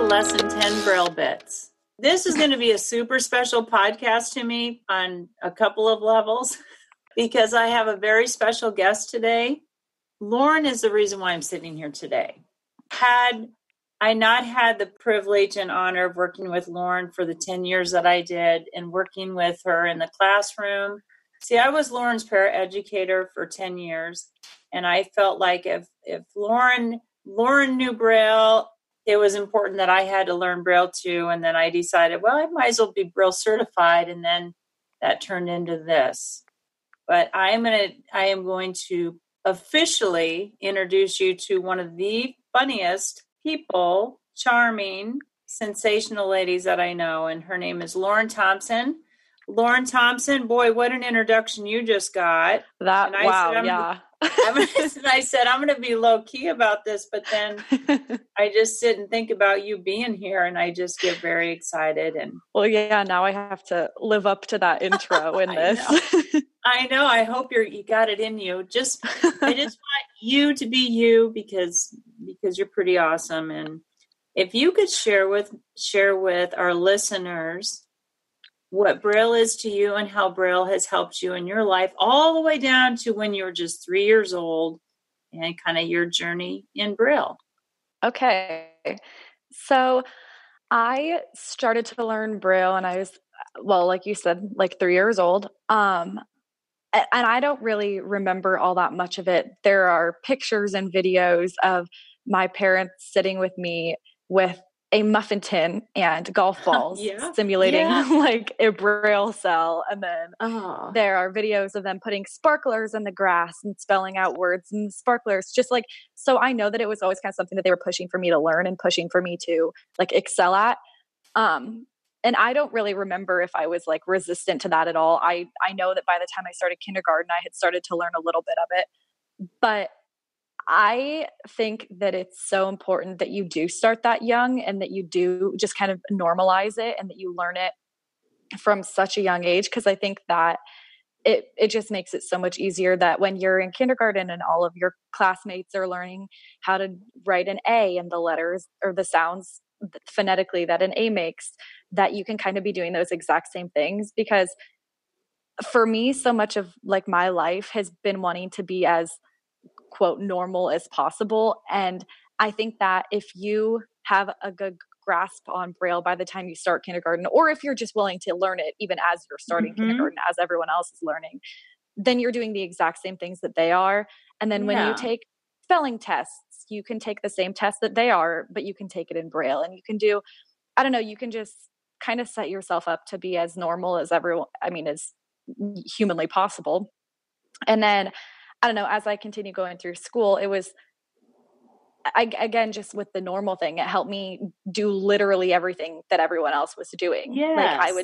Lesson 10 Braille Bits. This is going to be a super special podcast to me on a couple of levels because I have a very special guest today. Lauren is the reason why I'm sitting here today. Had I not had the privilege and honor of working with Lauren for the 10 years that I did and working with her in the classroom. See, I was Lauren's paraeducator for 10 years, and I felt like if Lauren knew Braille, it was important that I had to learn Braille too. And then I decided, well, I might as well be Braille certified. And then that turned into this. But I am going to officially introduce you to one of the funniest people, charming, sensational ladies that I know. And her name is Lauren Thompson. Lauren Thompson, boy, what an introduction you just got. I said, I'm going to be low key about this, but then I just sit and think about you being here and I just get very excited. And well, yeah, now I have to live up to that intro in this. I know. I hope you got it in you. I just want you to be you because you're pretty awesome. And if you could share with our listeners what Braille is to you and how Braille has helped you in your life all the way down to when you were just 3 years old and kind of your journey in Braille. Okay. So I started to learn Braille and I was, well, like you said, like 3 years old. And I don't really remember all that much of it. There are pictures and videos of my parents sitting with me with a muffin tin and golf balls simulating like a Braille cell. And then there are videos of them putting sparklers in the grass and spelling out words and sparklers, just like, so I know that it was always kind of something that they were pushing for me to learn and pushing for me to like excel at. And I don't really remember if I was like resistant to that at all. I know that by the time I started kindergarten, I had started to learn a little bit of it, but I think that it's so important that you do start that young and that you do just kind of normalize it and that you learn it from such a young age. Cause I think that it just makes it so much easier that when you're in kindergarten and all of your classmates are learning how to write an A and the letters or the sounds phonetically that an A makes, that you can kind of be doing those exact same things. Because for me, so much of like my life has been wanting to be as quote normal as possible. And I think that if you have a good grasp on Braille by the time you start kindergarten, or if you're just willing to learn it even as you're starting kindergarten, as everyone else is learning, then you're doing the exact same things that they are. And then when you take spelling tests, you can take the same test that they are, but you can take it in Braille. And you can do, I don't know, you can just kind of set yourself up to be as normal as as humanly possible. And then I don't know, as I continue going through school, it was, again, just with the normal thing, it helped me do literally everything that everyone else was doing. Yes, like I would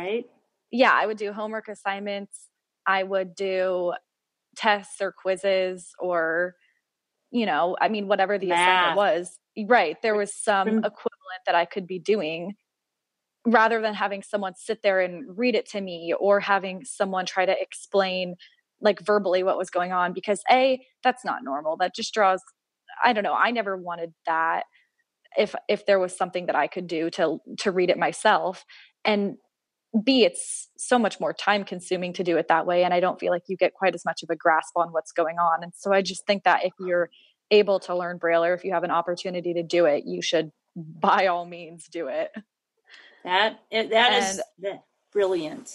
I would do homework assignments. I would do tests or quizzes or, whatever the assignment was. Right. There was some equivalent that I could be doing rather than having someone sit there and read it to me or having someone try to explain like verbally what was going on, because that's not normal. That just draws, I don't know. I never wanted that. If there was something that I could do to read it myself, and B, it's so much more time consuming to do it that way. And I don't feel like you get quite as much of a grasp on what's going on. And so I just think that if you're able to learn Braille or if you have an opportunity to do it, you should by all means do it. That is brilliant.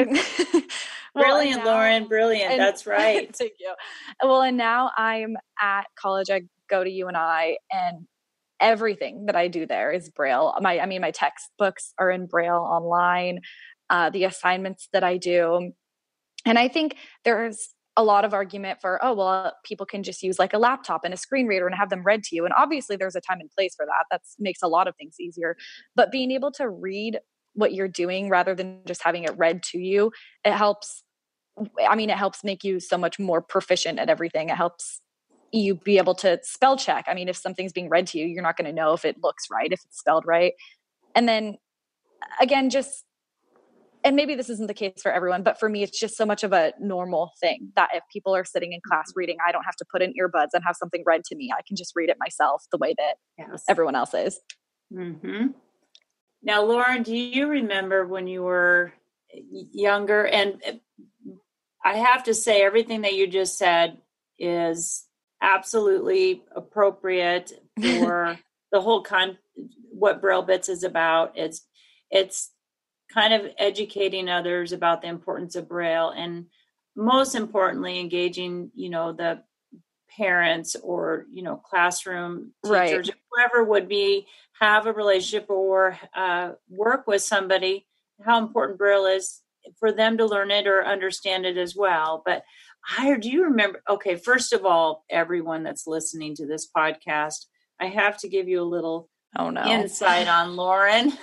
Brilliant, Lauren. Brilliant. That's right. Thank you. Well, and now I'm at college. I go to UNI and everything that I do there is Braille. My textbooks are in Braille online, the assignments that I do. And I think there's a lot of argument for, people can just use like a laptop and a screen reader and have them read to you. And obviously there's a time and place for that. That makes a lot of things easier. But being able to read what you're doing rather than just having it read to you, it helps make you so much more proficient at everything. It helps you be able to spell check. I mean, if something's being read to you, you're not going to know if it looks right, if it's spelled right. And then again, and maybe this isn't the case for everyone, but for me, it's just so much of a normal thing that if people are sitting in class reading, I don't have to put in earbuds and have something read to me. I can just read it myself the way that everyone else is. Mm-hmm. Now, Lauren, do you remember when you were younger? And I have to say, everything that you just said is absolutely appropriate for the whole what Braille Bits is about. It's kind of educating others about the importance of Braille, and most importantly, engaging, the parents or, classroom teachers, Right. whoever would have a relationship or work with somebody, how important Braille is for them to learn it or understand it as well. But do you remember? Okay, first of all, everyone that's listening to this podcast, I have to give you a little insight on Lauren.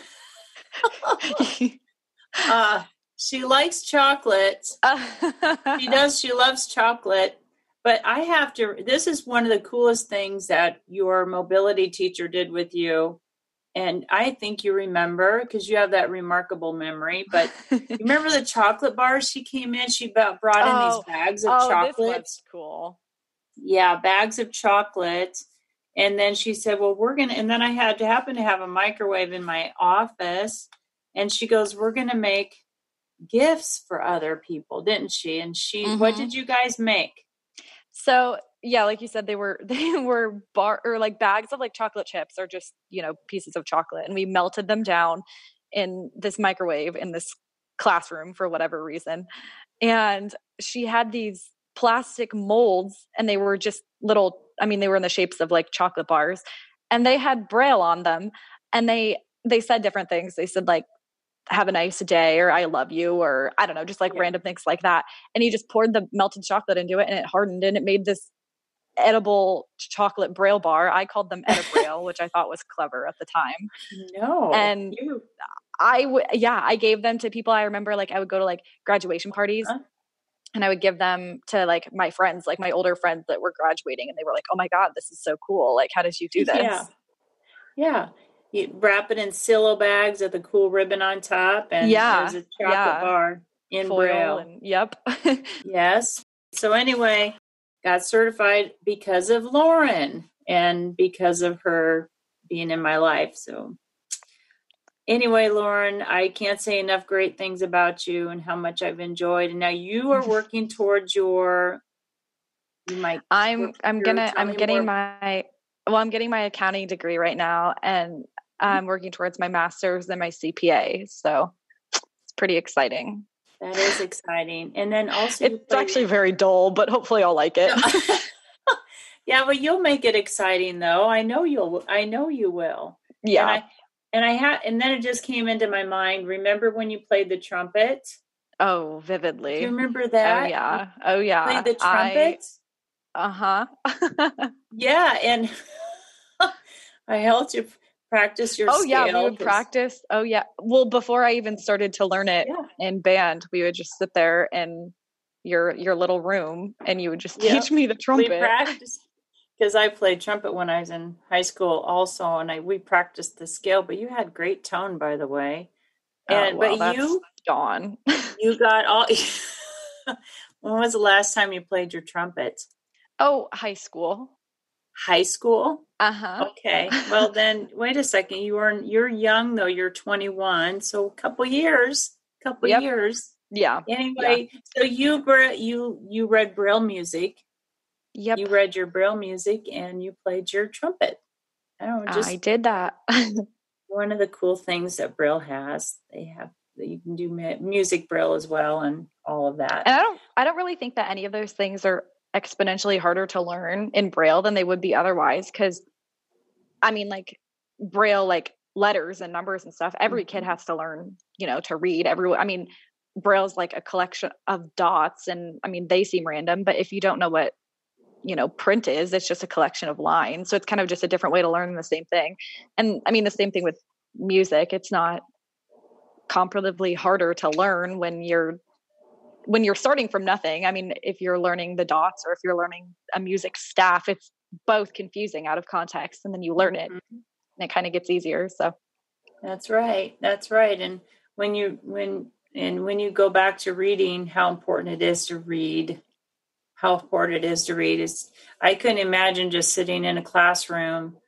She likes chocolate. She loves chocolate. But this is one of the coolest things that your mobility teacher did with you. And I think you remember, because you have that remarkable memory. But you remember the chocolate bars she came in? She brought in these bags of chocolate. This was cool. Yeah, bags of chocolate. And then she said, well, and then I had to happen to have a microwave in my office. And she goes, we're going to make gifts for other people, didn't she? And what did you guys make? So yeah, like you said, they were bags of like chocolate chips, or just, pieces of chocolate. And we melted them down in this microwave in this classroom for whatever reason. And she had these plastic molds, and they were just they were in the shapes of like chocolate bars, and they had Braille on them. And they said different things. They said like, have a nice day, or I love you, or I don't know, just like random things like that. And he just poured the melted chocolate into it, and it hardened, and it made this edible chocolate Braille bar. I called them Edibraille, which I thought was clever at the time. No. And I gave them to people. I remember like I would go to like graduation parties, and I would give them to like my friends, like my older friends that were graduating, and they were like, oh my God, this is so cool. Like, how did you do this? Yeah. You wrap it in Silo bags with a cool ribbon on top, and there's a chocolate bar in Braille. And, yep. Yes. So anyway, got certified because of Lauren and because of her being in my life. So anyway, Lauren, I can't say enough great things about you and how much I've enjoyed. And now you are working towards I'm getting my accounting degree right now, and I'm working towards my master's and my CPA. So it's pretty exciting. That is exciting. And then also it's actually very dull, but hopefully I'll like it. Yeah, well, you'll make it exciting though. I know you will. Yeah. And then it just came into my mind. Remember when you played the trumpet? Oh, vividly. Do you remember that? Oh yeah. Played the trumpet? Yeah, and I helped you practice your scale. Yeah, we would practice. Oh yeah. Well, before I even started to learn it in band, we would just sit there in your little room, and you would just teach me the trumpet. We practiced, because I played trumpet when I was in high school also, and we practiced the scale. But you had great tone, by the way. And that's gone. You got all. When was the last time you played your trumpet? Oh, high school. High school? Okay. Well, then wait a second. You're young though. You're 21, so a couple years. Yeah. Anyway, so you read Braille music. Yep. You read your Braille music and you played your trumpet. I did that. One of the cool things that Braille has, you can do music Braille as well, and all of that. And I don't really think that any of those things are exponentially harder to learn in Braille than they would be otherwise. Because I mean, like Braille, like letters and numbers and stuff, every kid has to learn, to read. Braille's like a collection of dots, and I mean, they seem random, but if you don't know what, print is, it's just a collection of lines. So it's kind of just a different way to learn the same thing. And I mean, the same thing with music. It's not comparatively harder to learn when you're starting from nothing. I mean, if you're learning the dots or if you're learning a music staff, it's both confusing out of context, and then you learn it and it kind of gets easier. So that's right. And when you go back to reading, how important it is to read, I couldn't imagine just sitting in a classroom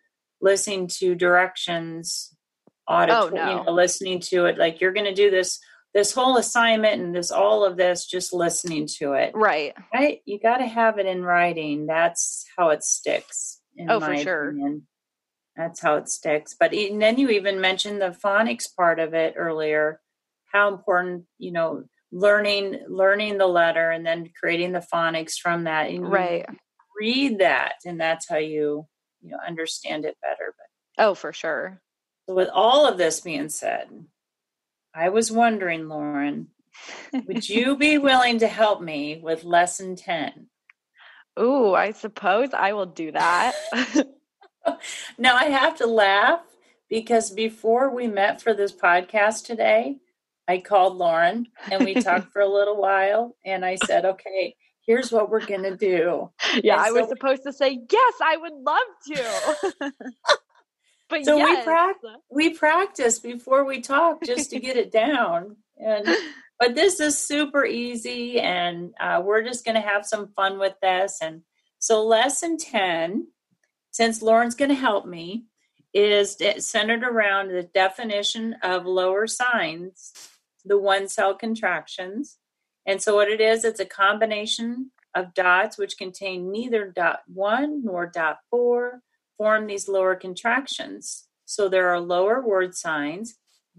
listening to directions, Oh, no. listening to it. Like you're going to do this whole assignment and all of this, just listening to it. Right. Right? You got to have it in writing. That's how it sticks, in For my sure. opinion. That's how it sticks. But and then you even mentioned the phonics part of it earlier. How important, learning the letter and then creating the phonics from that. And right. You read that, and that's how you understand it better. But for sure. So with all of this being said, I was wondering, Lauren, would you be willing to help me with lesson 10? Ooh, I suppose I will do that. Now I have to laugh because before we met for this podcast today, I called Lauren and we talked for a little while, and I said, okay, here's what we're going to do. Yeah, I was supposed to say, yes, I would love to. But so yes. we practiced before we talked just to get it down. But this is super easy, and we're just going to have some fun with this. And so lesson 10, since Lauren's going to help me, is centered around the definition of lower signs, the one-cell contractions. And so what it is, it's a combination of dots which contain neither dot 1 nor dot 4 form these lower contractions. So there are lower word signs,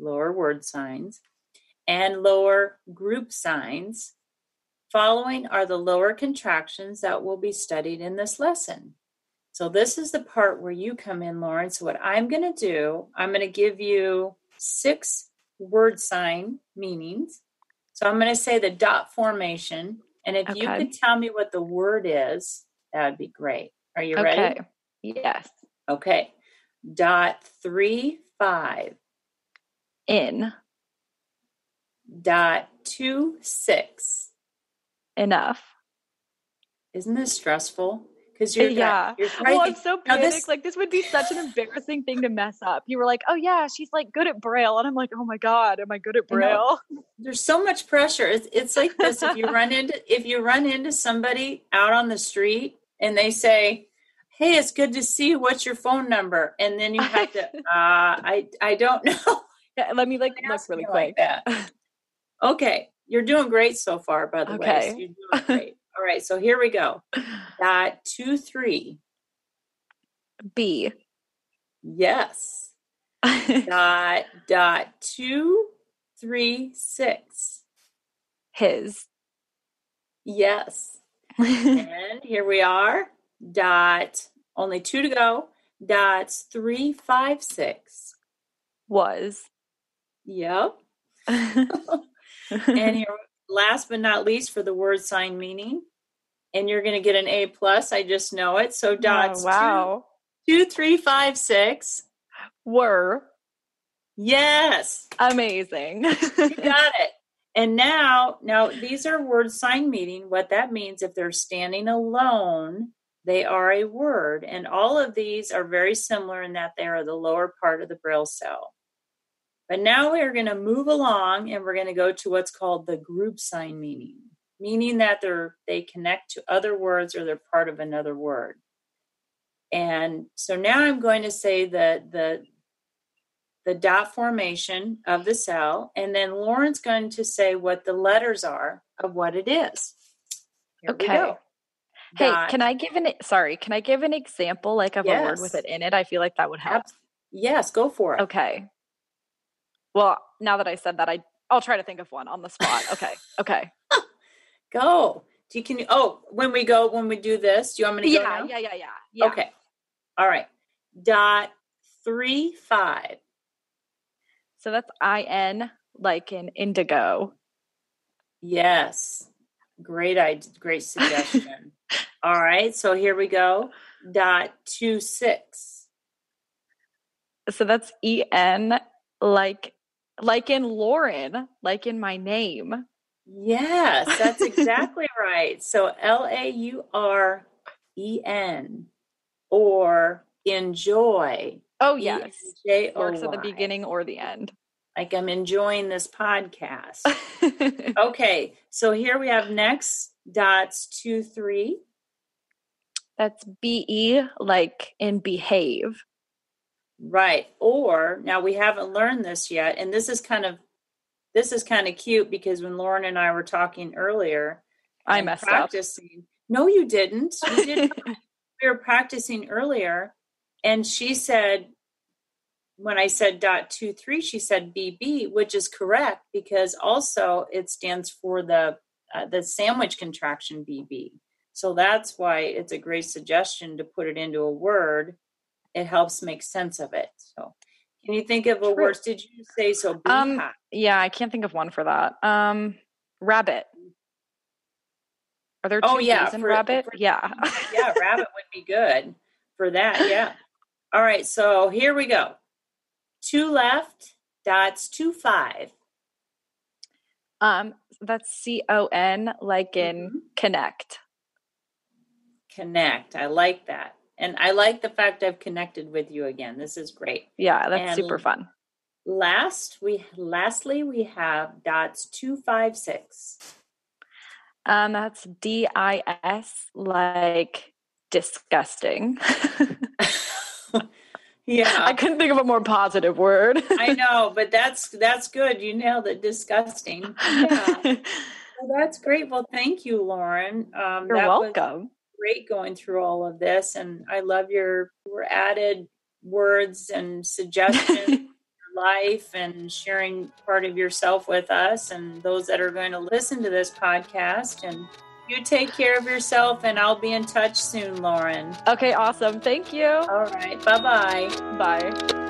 and lower group signs. Following are the lower contractions that will be studied in this lesson. So this is the part where you come in, Lauren. So what I'm going to do, I'm going to give you 6 word sign meanings. So I'm going to say the dot formation. And if you could tell me what the word is, that would be great. Are you ready? Yes. Okay. Dot 3, 5. In. Dot 2, 6. Enough. Isn't this stressful? Because you're right. Well, I'm so panicked. Like, this would be such an embarrassing thing to mess up. You were like, oh yeah, she's like good at Braille, and I'm like, oh my God, am I good at Braille? There's so much pressure. It's like this. If you run into somebody out on the street and they say, hey, it's good to see you. What's your phone number? And then you have to, I don't know. Yeah, let me look really quick. Like that. Okay. You're doing great so far, by the way. So you're doing great. All right. So here we go. Dot 2, 3. B. Yes. dot 2, 3, 6. His. Yes. And here we are. Dot, only 2 to go. Dots 3, 5, 6. Was. Yep. And here, last but not least, for the word sign meaning, and you're going to get an A+. I just know it. So dots 2, 3, 5, 6 were. Yes. Amazing. You got it. And now these are word sign meaning. What that means, if they're standing alone, they are a word. And all of these are very similar in that they are the lower part of the Braille cell. But now we're going to move along, and we're going to go to what's called the group sign meaning, meaning that they connect to other words or they're part of another word. And so now I'm going to say the dot formation of the cell, and then Lauren's going to say what the letters are of what it is. Here we go. Hey, can I give an example like of a word with it in it? I feel like that would help. Yes, go for it. Okay. Well, now that I said that, I'll try to think of one on the spot. Okay. Go. When we do this, do you want me to go now? Yeah. Okay. All right. Dot 3, 5. So that's IN, like in indigo. Yes. Great suggestion. All right. So here we go. Dot 2, 6. So that's EN, like in Lauren, like in my name. Yes, that's exactly right. So LAUREN, or enjoy. Oh, yes. ENJOY. Works at the beginning or the end. Like I'm enjoying this podcast. Okay, so here we have next dots 2, 3. That's BE, like in behave. Right. Or now we haven't learned this yet. And this is kind of cute because when Lauren and I were talking earlier, I messed practicing. No, you didn't. You didn't. We were practicing earlier, and she said, when I said .23, she said BB, which is correct because also it stands for the sandwich contraction BB. So that's why it's a great suggestion to put it into a word. It helps make sense of it. So can you think of a word? Did you say so? Yeah, I can't think of one for that. Rabbit. Are there two B's in rabbit? Yeah. Yeah, rabbit would be good for that. Yeah. All right. So here we go. 2 left, dots, 2 5. That's CON, like in connect. Connect. I like that. And I like the fact I've connected with you again. This is great. Yeah, that's super fun. Lastly, we have dots 2 5 6. That's DIS, like disgusting. Yeah. I couldn't think of a more positive word. I know, but that's good. You nailed it. Disgusting. Yeah. Well, that's great. Well, thank you, Lauren. You're welcome. Was great going through all of this. And I love your added words and suggestions for life and sharing part of yourself with us and those that are going to listen to this podcast. And you take care of yourself, and I'll be in touch soon, Lauren. Okay, awesome. Thank you. All right. Bye-bye. Bye.